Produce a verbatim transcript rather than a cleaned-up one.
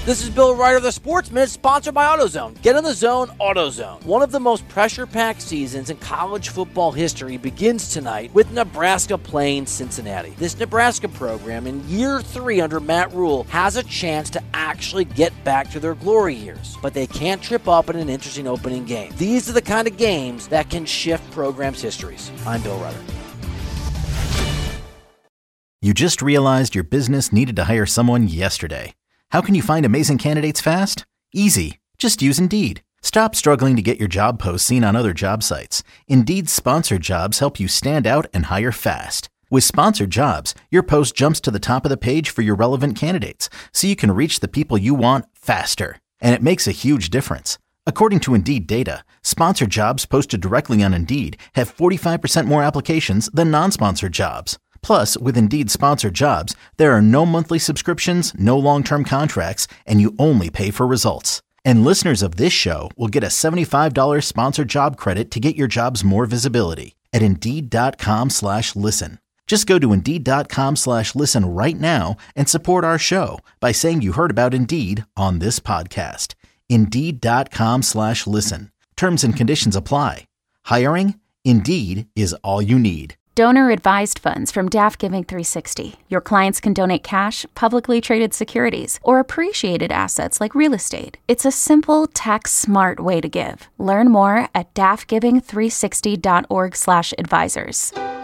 This is Bill Ryder, the Sports Minute, sponsored by AutoZone. Get in the zone, AutoZone. One of the most pressure-packed seasons in college football history begins tonight with Nebraska playing Cincinnati. This Nebraska program, in year three under Matt Rule, has a chance to actually get back to their glory years, but they can't trip up in an interesting opening game. These are the kind of games that can shift programs' histories. I'm Bill Ryder. You just realized your business needed to hire someone yesterday. How can you find amazing candidates fast? Easy. Just use Indeed. Stop struggling to get your job posts seen on other job sites. Indeed's sponsored jobs help you stand out and hire fast. With sponsored jobs, your post jumps to the top of the page for your relevant candidates, so you can reach the people you want faster. And it makes a huge difference. According to Indeed data, sponsored jobs posted directly on Indeed have forty-five percent more applications than non-sponsored jobs. Plus, with Indeed sponsored jobs, there are no monthly subscriptions, no long-term contracts, and you only pay for results. And listeners of this show will get a seventy-five dollars sponsored job credit to get your jobs more visibility at Indeed.com slash listen. Just go to Indeed.com slash listen right now and support our show by saying you heard about Indeed on this podcast. Indeed.com slash listen. Terms and conditions apply. Hiring? Indeed is all you need. Donor-advised funds from Daft Giving three sixty. Your clients can donate cash, publicly traded securities, or appreciated assets like real estate. It's a simple, tax-smart way to give. Learn more at daft giving three sixty dot org slash advisors.